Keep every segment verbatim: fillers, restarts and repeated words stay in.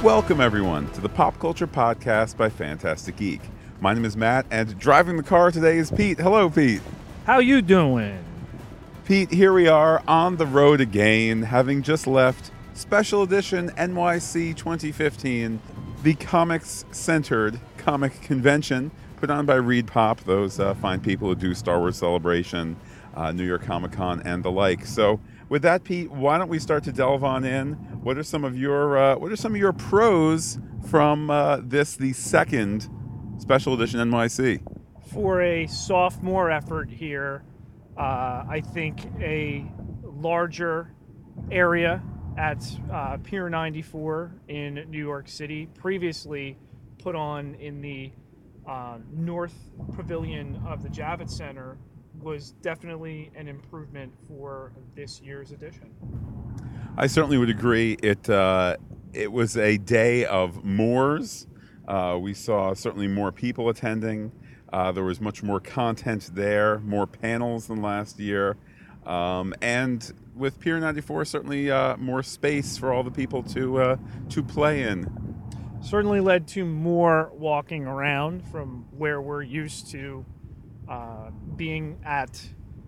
Welcome, everyone, to the Pop Culture Podcast by Fantastic Geek. My name is Matt, and driving the car today is Pete. Hello, Pete. How you doing? Pete, here we are on the road again, having just left Special Edition N Y C twenty fifteen, the comics-centered comic convention put on by ReedPop, those uh, fine people who do Star Wars Celebration, uh, New York Comic Con, and the like. So, with that, Pete, why don't we start to delve on in? What are some of your uh, What are some of your pros from uh, this, the second Special Edition N Y C? For a sophomore effort here, uh, I think a larger area at uh, Pier ninety-four in New York City, previously put on in the uh, North Pavilion of the Javits Center, was definitely an improvement for this year's edition. I certainly would agree. It uh, it was a day of mores. Uh, we saw certainly more people attending. Uh, there was much more content there, more panels than last year. Um, and with Pier ninety-four, certainly uh, more space for all the people to uh, to play in. Certainly led to more walking around from where we're used to uh, being at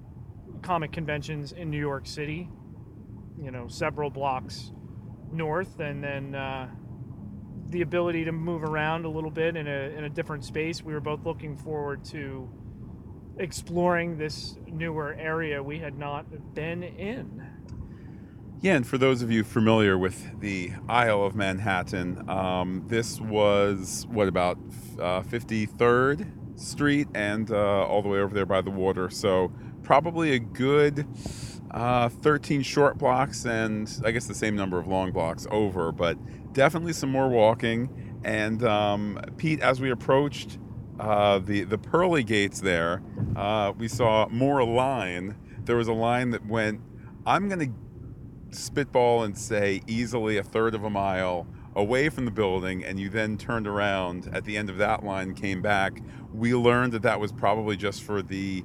comic conventions in New York City. You know, several blocks north, and then uh, the ability to move around a little bit in a in a different space. We were both looking forward to exploring this newer area we had not been in. Yeah, and for those of you familiar with the Isle of Manhattan, um, this was, what, about uh, fifty-third Street and uh, all the way over there by the water. So probably a good uh, thirteen short blocks and I guess the same number of long blocks over, but definitely some more walking. And um, Pete, as we approached uh, the, the pearly gates there, uh, we saw more line. There was a line that went, I'm going to spitball and say easily a third of a mile away from the building, and you then turned around at the end of that line, came back. We learned that that was probably just for the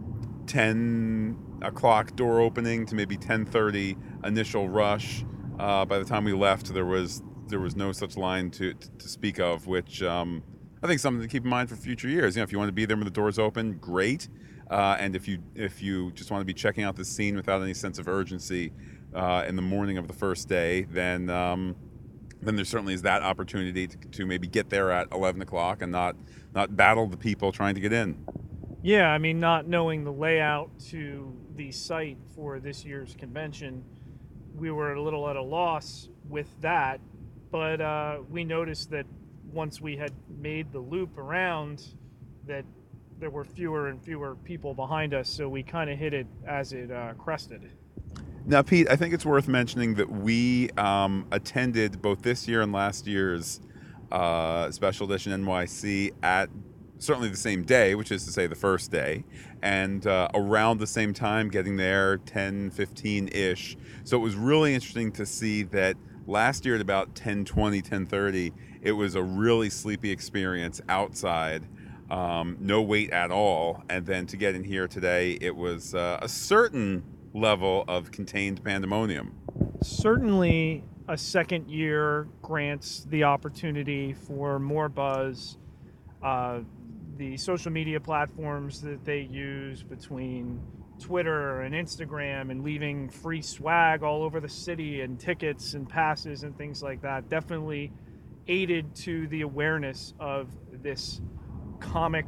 ten o'clock door opening to maybe ten thirty initial rush. Uh, by the time we left, there was there was no such line to to speak of, which um, I think is something to keep in mind for future years. You know, if you want to be there when the doors open, great. Uh, and if you if you just want to be checking out the scene without any sense of urgency uh, in the morning of the first day, then um, then there certainly is that opportunity to, to maybe get there at eleven o'clock and not not battle the people trying to get in. Yeah, I mean, not knowing the layout to the site for this year's convention, we were a little at a loss with that. But uh, we noticed that once we had made the loop around, that there were fewer and fewer people behind us, so we kind of hit it as it uh, crested. Now, Pete, I think it's worth mentioning that we um, attended both this year and last year's uh, Special Edition N Y C at certainly the same day, which is to say the first day, and uh, around the same time, getting there ten fifteen-ish. So it was really interesting to see that last year at about ten twenty, ten thirty, it was a really sleepy experience outside. Um, no wait at all. And then to get in here today, it was uh, a certain level of contained pandemonium. Certainly a second year grants the opportunity for more buzz. Uh, the social media platforms that they use between Twitter and Instagram and leaving free swag all over the city and tickets and passes and things like that definitely aided to the awareness of this comic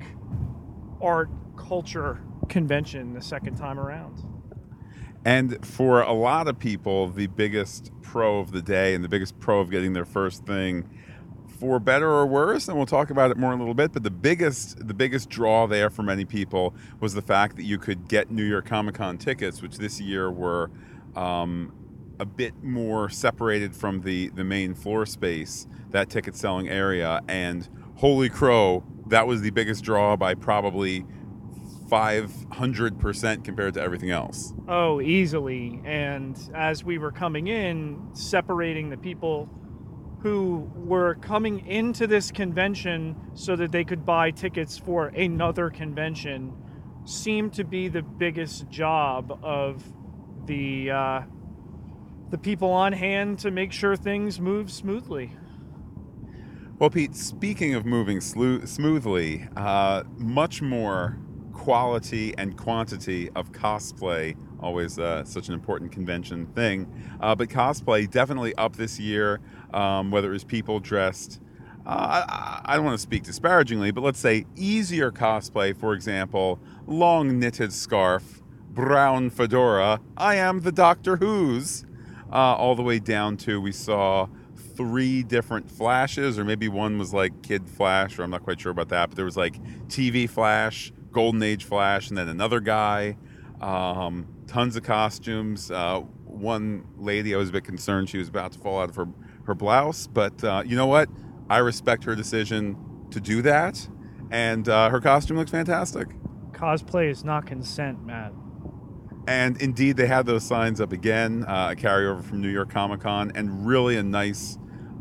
art culture convention the second time around. And for a lot of people, the biggest pro of the day and the biggest pro of getting their first thing, for better or worse, and we'll talk about it more in a little bit, but the biggest the biggest draw there for many people was the fact that you could get New York Comic Con tickets, which this year were um, a bit more separated from the, the main floor space, that ticket selling area, and holy crow, that was the biggest draw by probably five hundred percent compared to everything else. Oh, easily. And as we were coming in, separating the people who were coming into this convention so that they could buy tickets for another convention seemed to be the biggest job of the uh, the people on hand to make sure things move smoothly. Well, Pete, speaking of moving slu- smoothly, uh, much more quality and quantity of cosplay, always uh, such an important convention thing. Uh, but cosplay definitely up this year, um, whether it was people dressed, uh, I, I don't want to speak disparagingly, but let's say easier cosplay, for example, long knitted scarf, brown fedora, I am the Doctor Who's, uh, all the way down to we saw three different flashes, or maybe one was like Kid Flash, or I'm not quite sure about that, but there was like T V Flash, Golden Age Flash, and then another guy. Um, tons of costumes. Uh, one lady, I was a bit concerned she was about to fall out of her, her blouse, but uh, you know what? I respect her decision to do that, and uh, her costume looks fantastic. Cosplay is not consent, Matt. And indeed, they had those signs up again, uh, a carryover from New York Comic Con, and really a nice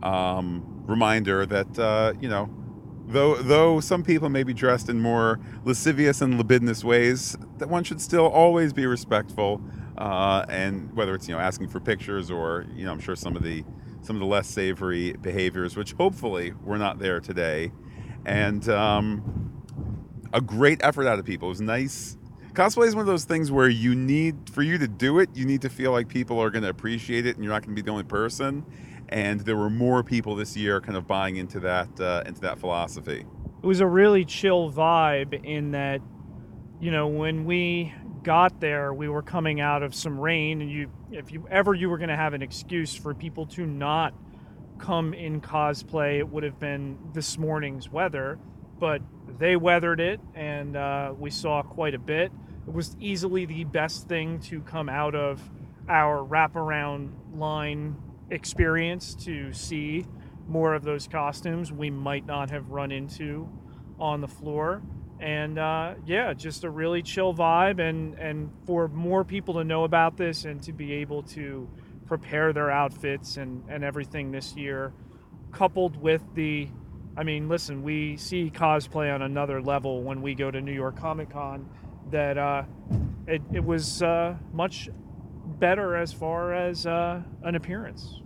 um, reminder that, uh, you know, though though some people may be dressed in more lascivious and libidinous ways, that one should still always be respectful. Uh, and whether it's, you know, asking for pictures or, you know, I'm sure some of the some of the less savory behaviors, which hopefully were not there today. And um, a great effort out of people. It was nice. Cosplay is one of those things where you need, for you to do it, you need to feel like people are going to appreciate it and you're not going to be the only person. And there were more people this year kind of buying into that uh, into that philosophy. It was a really chill vibe in that, you know, when we got there, we were coming out of some rain, and you, if you ever you were going to have an excuse for people to not come in cosplay, it would have been this morning's weather. But they weathered it, and uh, we saw quite a bit. It was easily the best thing to come out of our wraparound line experience, to see more of those costumes we might not have run into on the floor. And uh, yeah, just a really chill vibe, and, and for more people to know about this and to be able to prepare their outfits and, and everything this year, coupled with the, I mean, listen, we see cosplay on another level when we go to New York Comic Con, that uh, it, it was uh, much better as far as uh, an appearance.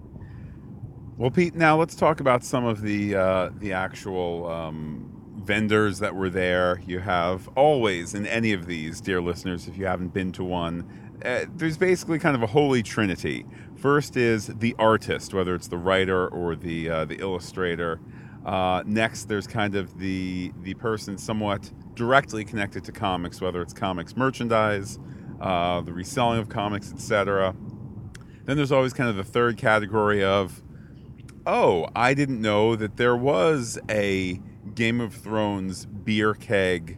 Well, Pete, now let's talk about some of the uh, the actual um, vendors that were there. You have always in any of these, dear listeners, if you haven't been to one, uh, there's basically kind of a holy trinity. First is the artist, whether it's the writer or the uh, the illustrator. Uh, next, there's kind of the the person somewhat directly connected to comics, whether it's comics merchandise, uh, the reselling of comics, et cetera. Then there's always kind of the third category of, oh, I didn't know that there was a Game of Thrones beer keg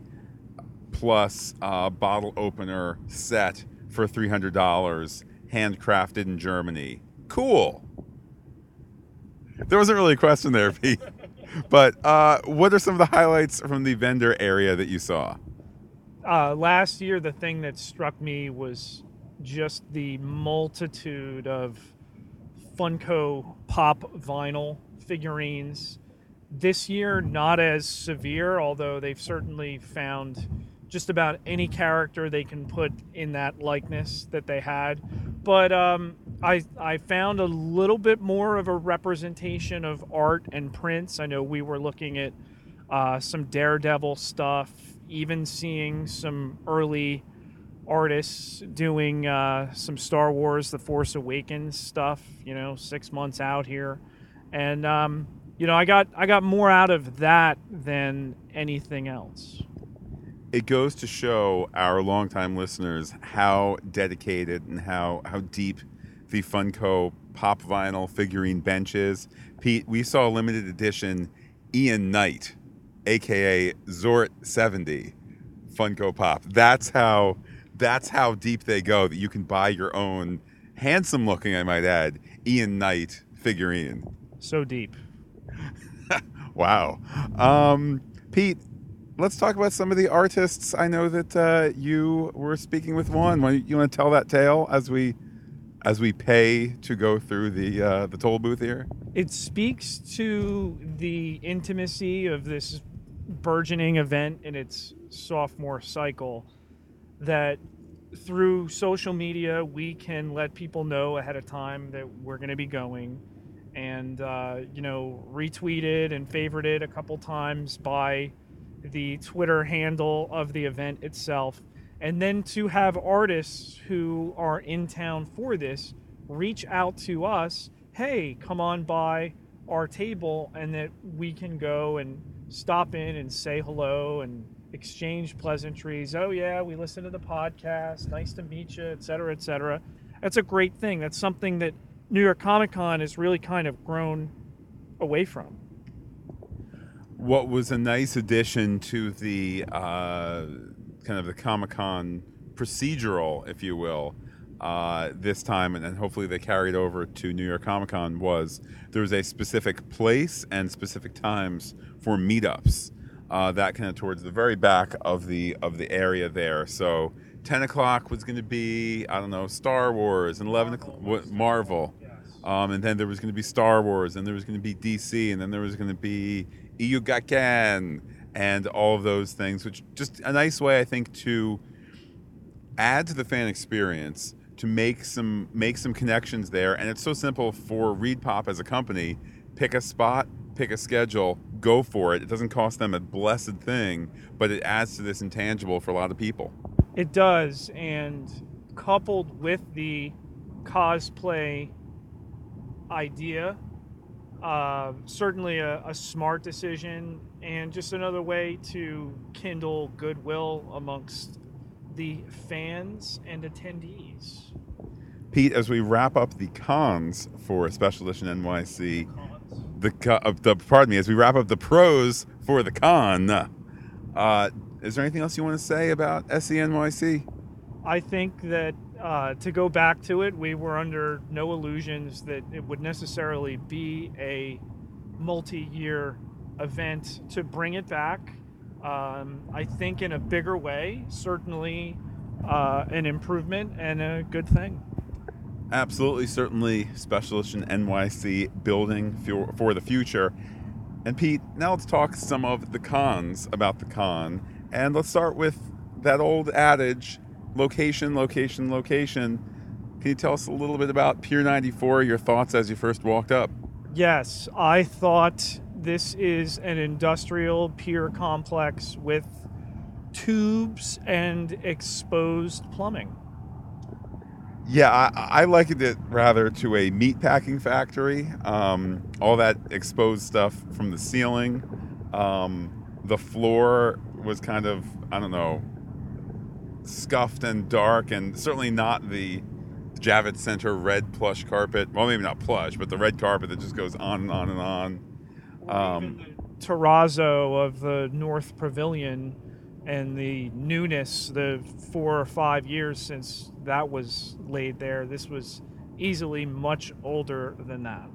plus uh, bottle opener set for three hundred dollars, handcrafted in Germany. Cool. There wasn't really a question there, Pete. But uh, what are some of the highlights from the vendor area that you saw? Uh, last year, the thing that struck me was just the multitude of Funko Pop vinyl figurines. This year, not as severe, although they've certainly found just about any character they can put in that likeness that they had. But um, I I found a little bit more of a representation of art and prints. I know we were looking at uh, some Daredevil stuff, even seeing some early artists doing uh, some Star Wars The Force Awakens stuff, you know, six months out here. And, um, you know, I got I got more out of that than anything else. It goes to show our longtime listeners how dedicated and how, how deep the Funko Pop vinyl figurine bench is. Pete, we saw a limited edition Ian Knight, a k a. Zort seventy Funko Pop. That's how that's how deep they go, that you can buy your own, handsome looking, I might add, Ian Knight figurine. So deep. Wow. Um, Pete, let's talk about some of the artists. I know that uh, you were speaking with one. Why, you want to tell that tale as we as we pay to go through the uh, the toll booth here? It speaks to the intimacy of this burgeoning event in its sophomore cycle, that through social media we can let people know ahead of time that we're going to be going, and uh, you know, retweeted and favorited a couple times by the Twitter handle of the event itself. And then to have artists who are in town for this reach out to us, hey, come on by our table, and that we can go and stop in and say hello and exchange pleasantries. Oh yeah, we listen to the podcast. Nice to meet you, et cetera, et cetera. That's a great thing. That's something that New York Comic Con has really kind of grown away from. What was a nice addition to the uh, kind of the Comic-Con procedural, if you will, uh, this time, and then hopefully they carried over to New York Comic Con, was there was a specific place and specific times for meetups. Uh, that kind of towards the very back of the of the area there. So ten o'clock was going to be, I don't know, Star Wars, and eleven o'clock what, Marvel, um, and then there was going to be Star Wars, and there was going to be D C, and then there was going to be Iyugaken, and all of those things, which just a nice way, I think, to add to the fan experience, to make some make some connections there. And it's so simple for ReedPop as a company. Pick a spot, pick a schedule, go for it. It doesn't cost them a blessed thing, but it adds to this intangible for a lot of people. It does, and coupled with the cosplay idea, uh, certainly a, a smart decision, and just another way to kindle goodwill amongst the fans and attendees. Pete, as we wrap up the cons for Special Edition N Y C, the, uh, the pardon me, as we wrap up the pros for the con, uh, is there anything else you want to say about S E N Y C? I think that uh, to go back to it, we were under no illusions that it would necessarily be a multi-year event. To bring it back, um, I think in a bigger way, certainly uh, an improvement and a good thing. Absolutely, certainly Special Edition N Y C building for, for the future. And Pete, now let's talk some of the cons about the con. And let's start with that old adage, location, location, location. Can you tell us a little bit about Pier ninety-four, your thoughts as you first walked up? Yes, I thought this is an industrial pier complex with tubes and exposed plumbing. Yeah, I, I likened it rather to a meatpacking factory. Um, all that exposed stuff from the ceiling. Um, the floor was kind of, I don't know, scuffed and dark, and certainly not the Javits Center red plush carpet. Well, maybe not plush, but the red carpet that just goes on and on and on. Um, Even the terrazzo of the North Pavilion and the newness, the four or five years since that was laid there, this was easily much older than that.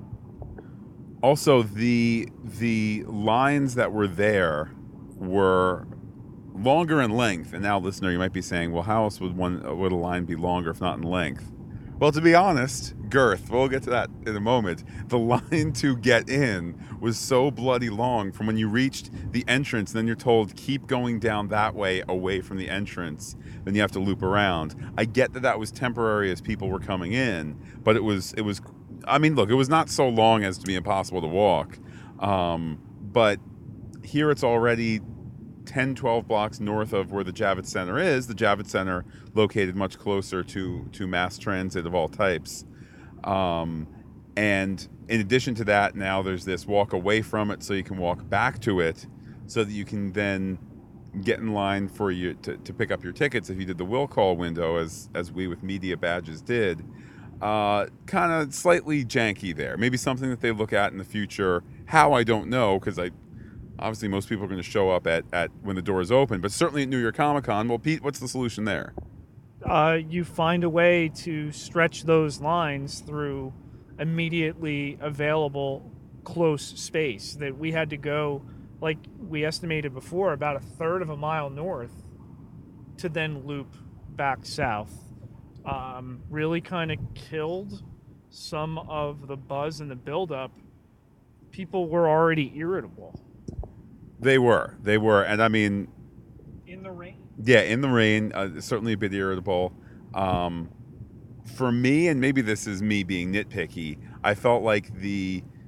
Also, the the lines that were there were longer in length. And now, listener, you might be saying, well, how else would one would a line be longer if not in length? Well, to be honest, girth, we'll get to that in a moment. The line to get in was so bloody long from when you reached the entrance, and then you're told, keep going down that way away from the entrance. Then you have to loop around. I get that that was temporary as people were coming in, but it was, it was, I mean, look, it was not so long as to be impossible to walk. Um, but here it's already ten, twelve blocks north of where the Javits Center is. The Javits Center located much closer to, to mass transit of all types. Um, and in addition to that, now there's this walk away from it so you can walk back to it so that you can then get in line for you to, to pick up your tickets if you did the will call window, as, as we with media badges did. Uh, kind of slightly janky there. Maybe something that they look at in the future. How, I don't know, because I obviously most people are going to show up at, at when the doors open, but certainly at New York Comic Con. Well, Pete, what's the solution there? Uh, you find a way to stretch those lines through immediately available close space. That we had to go, like we estimated before, about a third of a mile north to then loop back south. Um, really kind of killed some of the buzz and the buildup. People were already irritable. They were. They were. And I mean, In the rain. yeah, in the rain, uh, certainly a bit irritable. Um, for me, and maybe this is me being nitpicky, I felt like the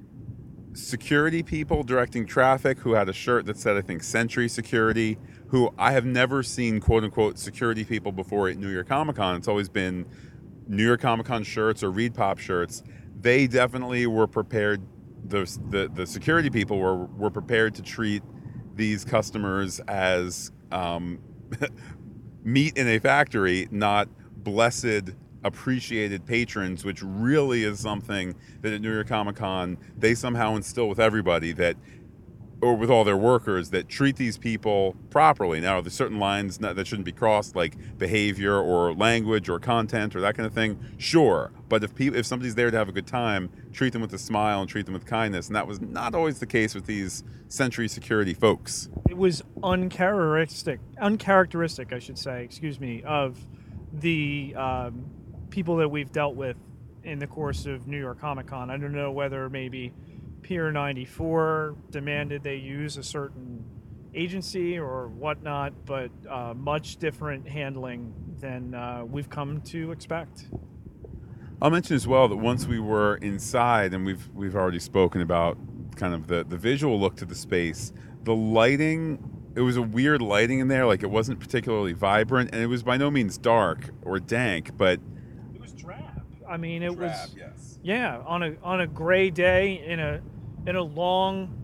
security people directing traffic who had a shirt that said, I think, Century Security, who I have never seen, quote unquote, security people before at New York Comic Con. It's always been New York Comic Con shirts or ReedPop shirts. They definitely were prepared, the, the, the security people were, were prepared to treat these customers as um, meat in a factory, not blessed, appreciated patrons, which really is something that at New York Comic Con they somehow instill with everybody, that, or with all their workers, that treat these people properly. Now, there's certain lines not, that shouldn't be crossed, like behavior or language or content or that kind of thing. Sure, but if people, if somebody's there to have a good time, treat them with a smile and treat them with kindness. And that was not always the case with these Century Security folks. It was uncharacteristic, uncharacteristic, I should say, excuse me, of the um, people that we've dealt with in the course of New York Comic Con. I don't know whether maybe Pier ninety-four demanded they use a certain agency or whatnot, but uh, much different handling than uh, we've come to expect. I'll mention as well that once we were inside, and we've we've already spoken about kind of the, the visual look to the space, the lighting, it was a weird lighting in there. Like, it wasn't particularly vibrant, and it was by no means dark or dank, but it was drab. I mean, it drab, was yes. Yeah, on a on a gray day in a in a long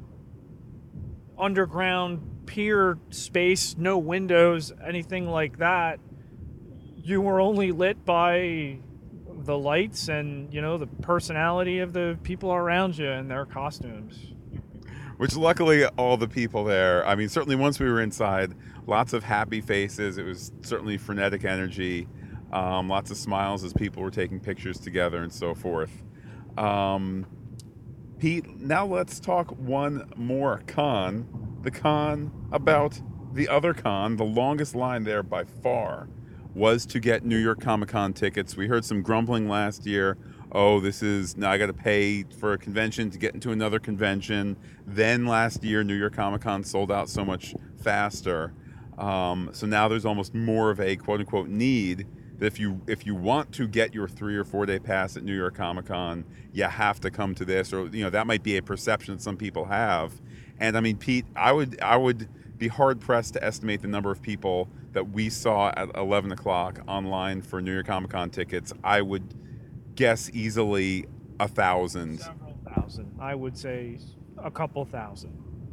underground pier space, no windows, anything like that. You were only lit by the lights and, you know, the personality of the people around you and their costumes. Which luckily all the people there, I mean, certainly once we were inside, lots of happy faces. It was certainly frenetic energy, um, lots of smiles as people were taking pictures together and so forth. Um, Pete, now let's talk one more con. The con about the other con, the longest line there by far, was to get New York Comic Con tickets. We heard some grumbling last year. Oh, this is, now I got to pay for a convention to get into another convention. Then last year, New York Comic Con sold out so much faster. Um, so now there's almost more of a quote unquote need that if you if you want to get your three or four day pass at New York Comic Con, you have to come to this, or you know that might be a perception that some people have. And I mean, Pete, I would I would be hard pressed to estimate the number of people that we saw at eleven o'clock online for New York Comic Con tickets. I would guess easily a thousand. Several thousand. I would say a couple thousand.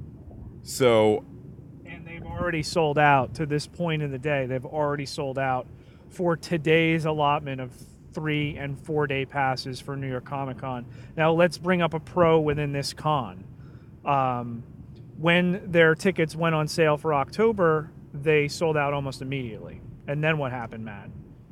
So, and they've already sold out to this point in the day. They've already sold out for today's allotment of three and four day passes for New York Comic Con. Now let's bring up a pro within this con. Um, when their tickets went on sale for October, they sold out almost immediately. And then what happened, Matt?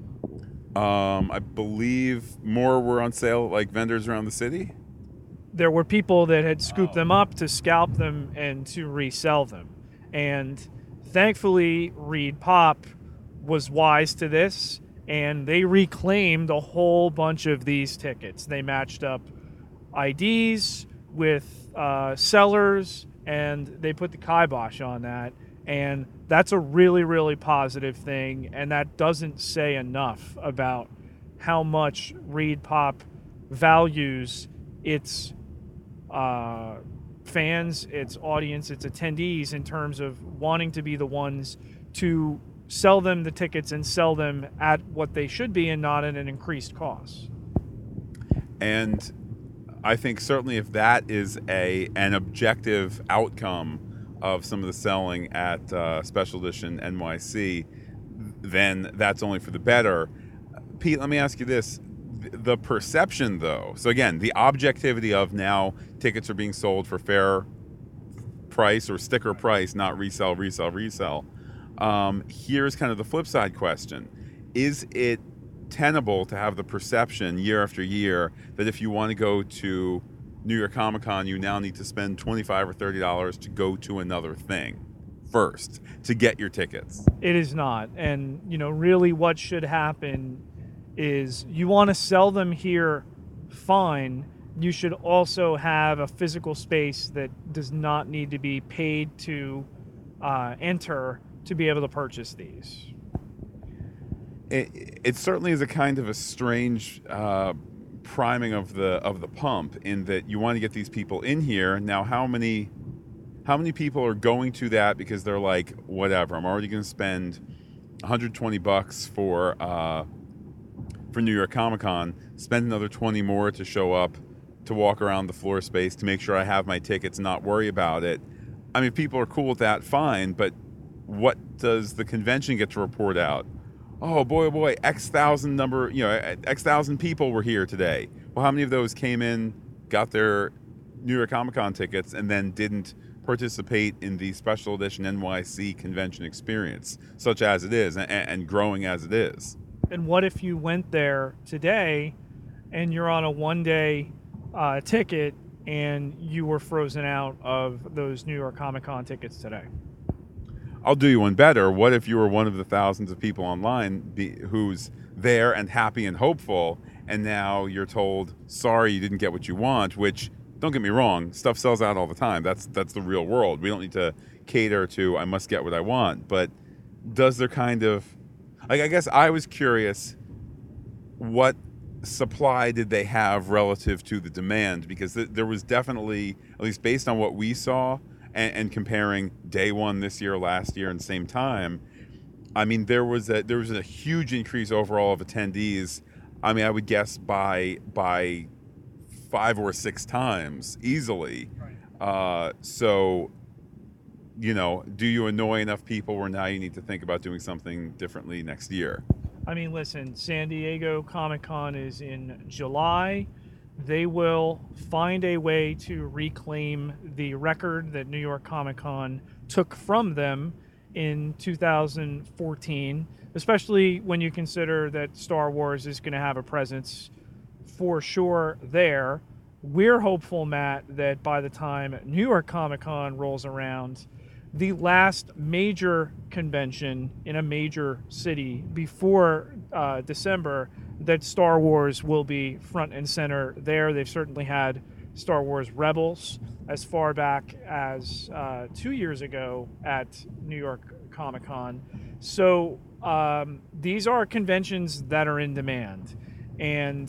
Um, I believe more were on sale, like vendors around the city. There were people that had scooped oh. them up to scalp them and to resell them. And thankfully, ReedPop was wise to this, and they reclaimed a whole bunch of these tickets. They matched up I Ds with uh, sellers, and they put the kibosh on that. And that's a really, really positive thing, and that doesn't say enough about how much ReedPop values its uh, fans, its audience, its attendees in terms of wanting to be the ones to sell them the tickets and sell them at what they should be and not at an increased cost. And I think certainly if that is a an objective outcome of some of the selling at uh, Special Edition N Y C, then that's only for the better. Pete, let me ask you this. The perception, though, so again, the objectivity of now tickets are being sold for fair price or sticker price, not resell, resell, resell. Um, here's kind of the flip side question. Is it tenable to have the perception year after year that if you want to go to New York Comic Con, you now need to spend twenty-five dollars or thirty dollars to go to another thing first to get your tickets? It is not. And, you know, really what should happen is you want to sell them here, fine. You should also have a physical space that does not need to be paid to uh, enter to be able to purchase these. It, it certainly is a kind of a strange uh, priming of the of the pump in that you want to get these people in here. Now, how many how many people are going to that because they're like, whatever, I'm already going to spend one hundred twenty bucks for uh, for New York Comic Con, spend another twenty more to show up, to walk around the floor space, to make sure I have my tickets, not worry about it. I mean, people are cool with that, fine, but what does the convention get to report out? Oh boy, oh boy, X thousand number, you know, X thousand people were here today. Well, how many of those came in, got their New York Comic Con tickets, and then didn't participate in the special edition N Y C convention experience, such as it is, and, and growing as it is? And what if you went there today and you're on a one-day uh, ticket and you were frozen out of those New York Comic Con tickets today? I'll do you one better. What if you were one of the thousands of people online be, who's there and happy and hopeful, and now you're told, sorry, you didn't get what you want, which, don't get me wrong, stuff sells out all the time. That's that's the real world. We don't need to cater to, I must get what I want. But does there kind of, like, I guess I was curious, what supply did they have relative to the demand? Because th- there was definitely, at least based on what we saw, and, and comparing day one this year, last year, and same time, I mean, there was a there was a huge increase overall of attendees. I mean, I would guess by by five or six times easily. Right. Uh, so, you know, do you annoy enough people where now you need to think about doing something differently next year? I mean, listen, San Diego Comic-Con is in July. They will find a way to reclaim the record that New York Comic-Con took from them in two thousand fourteen, especially when you consider that Star Wars is going to have a presence for sure there. We're hopeful, Matt, that by the time New York Comic-Con rolls around, the last major convention in a major city before uh, December, that Star Wars will be front and center there. They've certainly had Star Wars Rebels as far back as uh, two years ago at New York Comic Con. So um, these are conventions that are in demand. And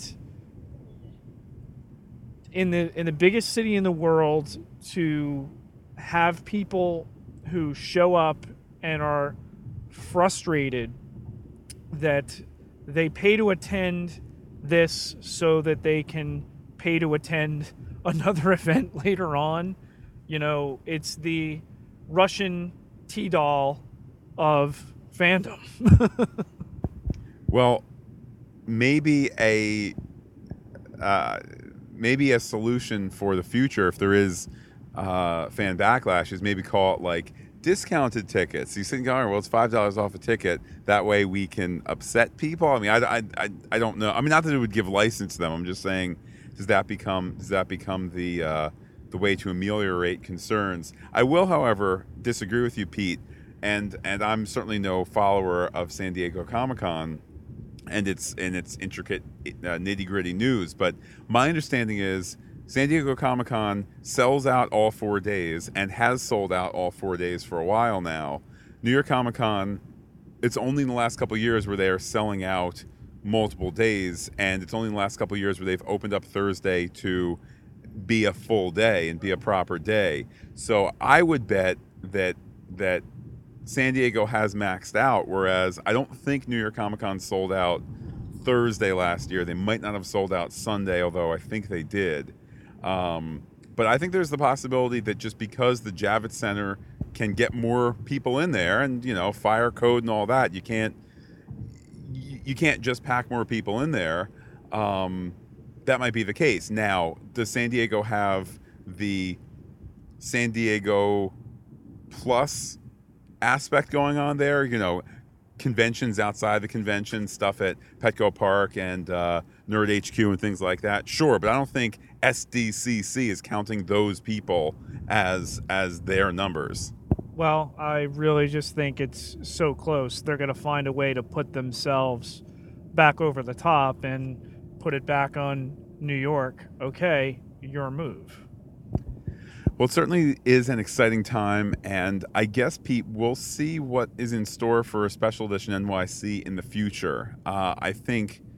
in the in the biggest city in the world, to have people who show up and are frustrated that they pay to attend this so that they can pay to attend another event later on. You know, it's the Russian T-doll of fandom. Well, maybe a uh, maybe a solution for the future, if there is uh, fan backlash, is maybe call it like discounted tickets. You think, all right, well, it's five dollars off a ticket. That way we can upset people. I mean, I, I, I, I don't know. I mean, not that it would give license to them. I'm just saying, does that become does that become the uh, the way to ameliorate concerns? I will, however, disagree with you, Pete, and and I'm certainly no follower of San Diego Comic-Con and its and its intricate uh, nitty-gritty news. But my understanding is San Diego Comic-Con sells out all four days and has sold out all four days for a while now. New York Comic-Con, it's only in the last couple of years where they are selling out multiple days, and it's only in the last couple of years where they've opened up Thursday to be a full day and be a proper day. So I would bet that that San Diego has maxed out, whereas I don't think New York Comic-Con sold out Thursday last year. They might not have sold out Sunday, although I think they did. Um, but I think there's the possibility that just because the Javits Center can get more people in there, and you know, fire code and all that, you can't you, you can't just pack more people in there. Um, that might be the case. Now, does San Diego have the San Diego Plus aspect going on there? You know, conventions outside the convention, stuff at Petco Park and uh, Nerd H Q and things like that. Sure, but I don't think S D C C is counting those people as as their numbers. Well, I really just think it's so close. They're going to find a way to put themselves back over the top and put it back on New York. Okay, your move. Well, it certainly is an exciting time, and I guess, Pete, we'll see what is in store for a special edition N Y C in the future. Uh, I think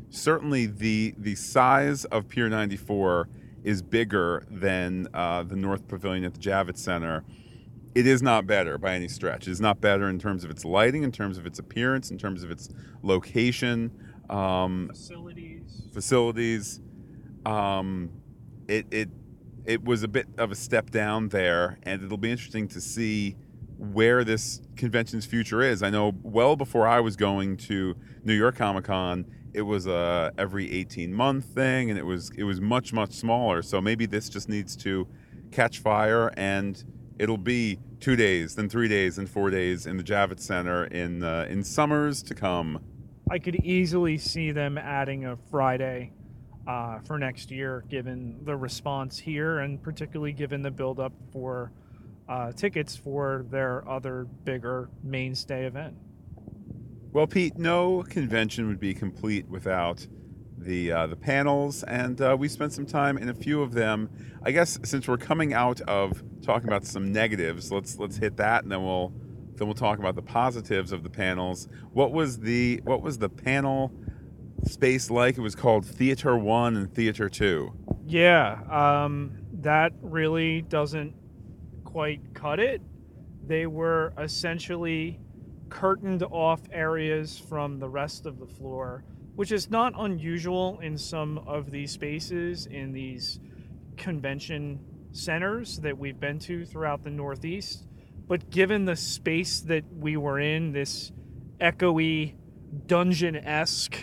certainly the the size of Pier ninety-four is bigger than uh, the North Pavilion at the Javits Center. It is not better by any stretch. It is not better in terms of its lighting, in terms of its appearance, in terms of its location, um, Facilities. facilities. Um, it it it was a bit of a step down there, and it'll be interesting to see where this convention's future is. I know well before I was going to New York Comic Con, it was a every eighteen month thing, and it was it was much much smaller. So maybe this just needs to catch fire, and it'll be two days, then three days, then four days in the Javits Center in uh, in summers to come. I could easily see them adding a Friday uh, for next year, given the response here, and particularly given the build-up for uh, tickets for their other bigger mainstay event. Well, Pete, no convention would be complete without the uh, the panels, and uh, we spent some time in a few of them. I guess since we're coming out of talking about some negatives, let's let's hit that, and then we'll then we'll talk about the positives of the panels. What was the what was the panel space like? It was called Theater One and Theater Two. Yeah, um, that really doesn't quite cut it. They were essentially curtained off areas from the rest of the floor, which is not unusual in some of these spaces in these convention centers that we've been to throughout the Northeast. But given the space that we were in, this echoey, dungeon-esque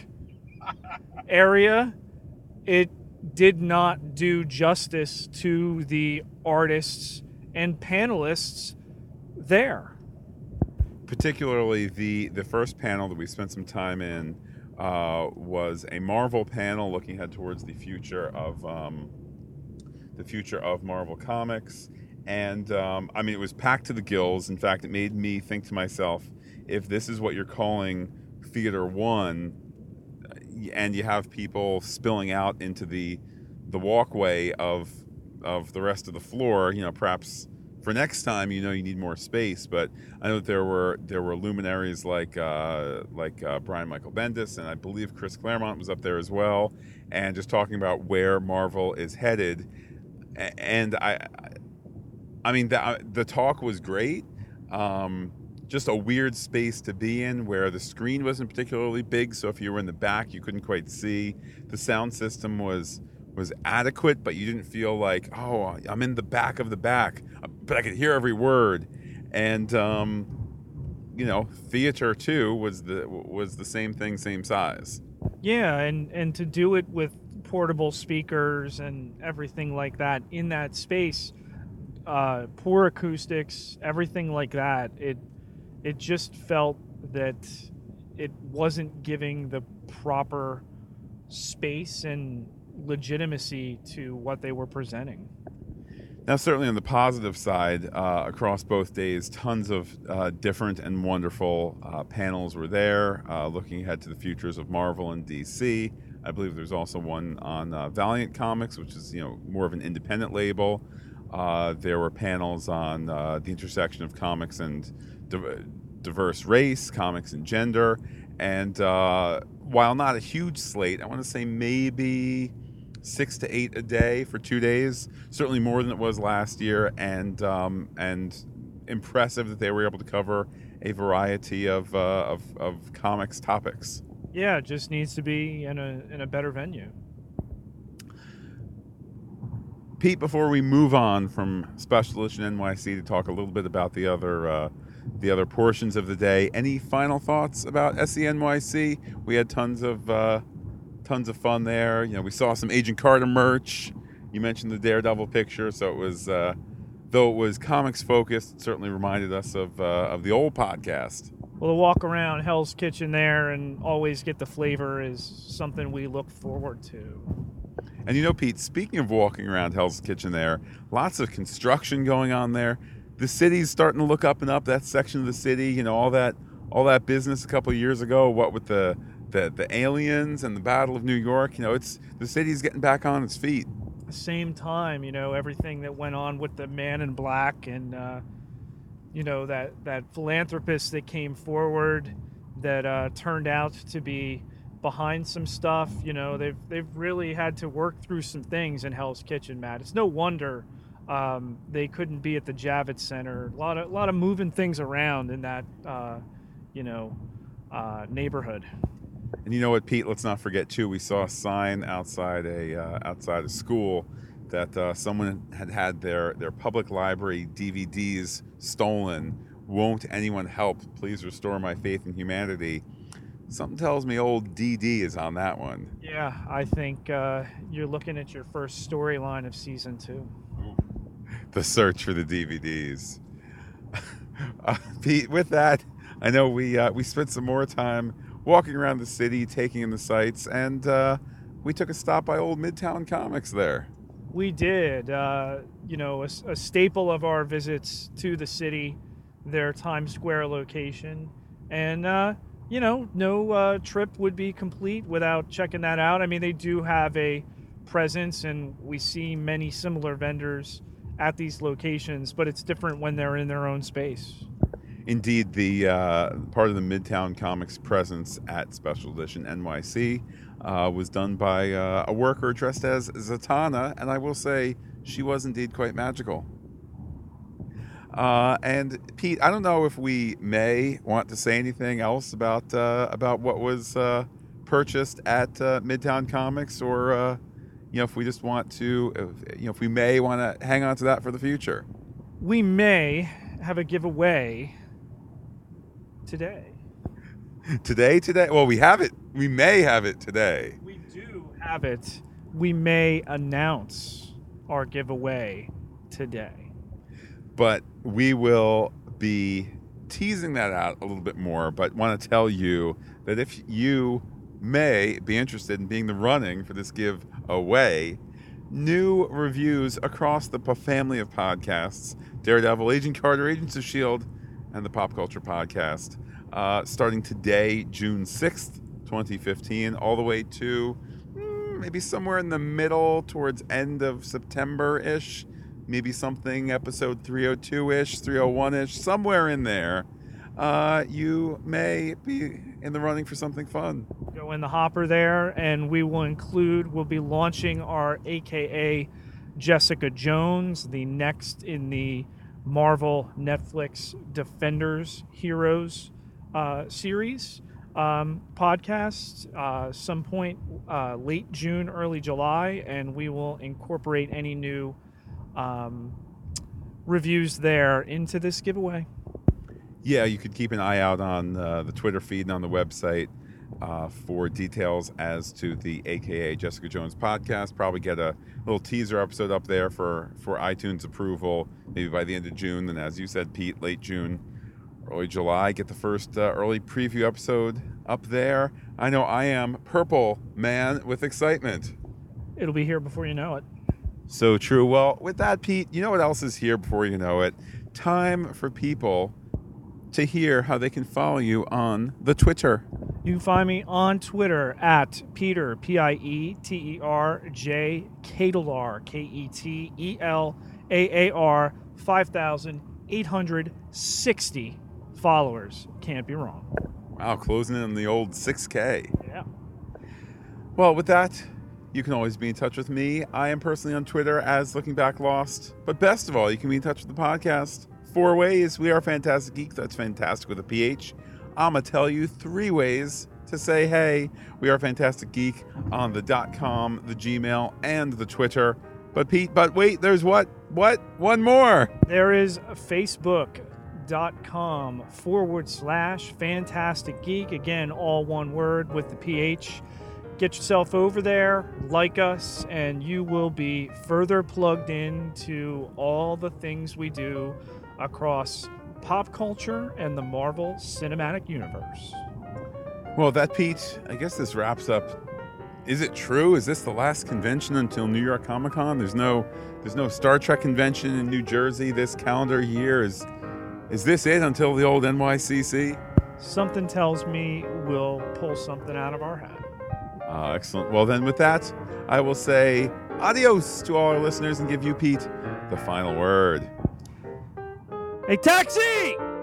area, it did not do justice to the artists and panelists there. Particularly the the first panel that we spent some time in uh, was a Marvel panel looking ahead towards the future of um, the future of Marvel Comics, and um, I mean it was packed to the gills. In fact, it made me think to myself, if this is what you're calling Theater One, and you have people spilling out into the the walkway of of the rest of the floor, you know, perhaps for next time, you know, you need more space. But I know that there were there were luminaries like uh, like uh, Brian Michael Bendis, and I believe Chris Claremont was up there as well, and just talking about where Marvel is headed. And I, I mean, the the talk was great. Um, just a weird space to be in, where the screen wasn't particularly big, so if you were in the back, you couldn't quite see. The sound system was was adequate, but you didn't feel like, oh, I'm in the back of the back, but I could hear every word. And um, you know, Theater Two was the was the same thing, same size. Yeah, and and to do it with portable speakers and everything like that in that space, uh, poor acoustics, everything like that. It it just felt that it wasn't giving the proper space and legitimacy to what they were presenting. Now, certainly on the positive side, uh, across both days, tons of uh, different and wonderful uh, panels were there, uh, looking ahead to the futures of Marvel and D C. I believe there's also one on uh, Valiant Comics, which is, you know, more of an independent label. Uh, there were panels on uh, the intersection of comics and di- diverse race, comics and gender. And uh, while not a huge slate, I want to say maybe six to eight a day for two days. Certainly more than it was last year, and um, and impressive that they were able to cover a variety of, uh, of of comics topics. Yeah, it just needs to be in a in a better venue. Pete, before we move on from Special Edition N Y C to talk a little bit about the other uh, the other portions of the day, any final thoughts about S E N Y C? We had tons of uh, tons of fun there. You know, we saw some Agent Carter merch. You mentioned the Daredevil picture, so it was uh, though it was comics focused, it certainly reminded us of uh, of the old podcast. Well, to walk around Hell's Kitchen there and always get the flavor is something we look forward to. And you know, Pete, speaking of walking around Hell's Kitchen there, lots of construction going on there. The city's starting to look up and up, that section of the city, you know, all that all that business a couple of years ago, what with the, the, the aliens and the Battle of New York, you know, it's the city's getting back on its feet. At the same time, you know, everything that went on with the Man in Black and, uh, you know, that, that philanthropist that came forward that uh, turned out to be behind some stuff. You know, they've they've really had to work through some things in Hell's Kitchen, Matt. It's no wonder um, they couldn't be at the Javits Center. A lot of a lot of moving things around in that uh, you know uh, neighborhood. And you know what, Pete? Let's not forget too. We saw a sign outside a uh, outside a school that uh, someone had had their their public library D V Ds stolen. Won't anyone help? Please restore my faith in humanity. Something tells me old D D is on that one. Yeah, I think uh, you're looking at your first storyline of season two. The search for the D V Ds. uh, Pete, with that, I know we uh, we spent some more time walking around the city, taking in the sights, and uh, we took a stop by old Midtown Comics there. We did. Uh, you know, a, a staple of our visits to the city, their Times Square location. And, uh, you know, no uh, trip would be complete without checking that out. I mean, they do have a presence, and we see many similar vendors at these locations, but it's different when they're in their own space. Indeed, the uh, part of the Midtown Comics presence at Special Edition N Y C uh, was done by uh, a worker dressed as Zatanna, and I will say she was indeed quite magical. Uh, and Pete, I don't know if we may want to say anything else about uh, about what was uh, purchased at uh, Midtown Comics, or uh, you know, if we just want to, if, you know, if we may want to hang on to that for the future. We may have a giveaway today. Today, today? Well, we have it. We may have it today. We do have it. We may announce our giveaway today. But we will be teasing that out a little bit more, but want to tell you that if you may be interested in being the running for this giveaway, new reviews across the family of podcasts, Daredevil, Agent Carter, Agents of S H I E L D, and the Pop Culture Podcast, uh, starting today, June sixth, twenty fifteen, all the way to mm, maybe somewhere in the middle towards end of September-ish, maybe something episode three oh two-ish, three oh one-ish, somewhere in there. Uh, you may be in the running for something fun. Go in the hopper there, and we will include, we'll be launching our A K A Jessica Jones, the next in the Marvel Netflix Defenders Heroes uh, series um, podcast, uh, some point uh, late June, early July, and we will incorporate any new um, reviews there into this giveaway. Yeah, you could keep an eye out on uh, the Twitter feed and on the website uh, for details as to the A K A Jessica Jones podcast. Probably get a little teaser episode up there for, for iTunes approval, maybe by the end of June. And as you said, Pete, late June, early July, get the first uh, early preview episode up there. I know I am purple man with excitement. It'll be here before you know it. So true. Well, with that, Pete, you know what else is here before you know it? Time for people to hear how they can follow you on the Twitter. You can find me on Twitter at Peter, P I E T E R J, Ketelar, K E T E L A A R, five thousand eight hundred sixty followers. Can't be wrong. Wow, closing in on the old six K. Yeah. Well, with that, you can always be in touch with me. I am personally on Twitter as Looking Back Lost. But best of all, you can be in touch with the podcast four ways. We are Fantastic Geek. That's fantastic with a P H. I'm going to tell you three ways to say, hey, we are Fantastic Geek on the .com, the Gmail, and the Twitter. But Pete, but wait, there's what? What? One more. There is Facebook.com forward slash Fantastic Geek. Again, all one word with the P H. Get yourself over there, like us, and you will be further plugged into all the things we do across pop culture and the Marvel Cinematic Universe. Well, that, Pete, I guess this wraps up. Is it true? Is this the last convention until New York Comic Con? There's no there's no Star Trek convention in New Jersey this calendar year. Is is this it until the old N Y C C? Something tells me we'll pull something out of our hat. Uh, excellent. Well, then with that, I will say adios to all our listeners and give you, Pete, the final word. Hey, taxi!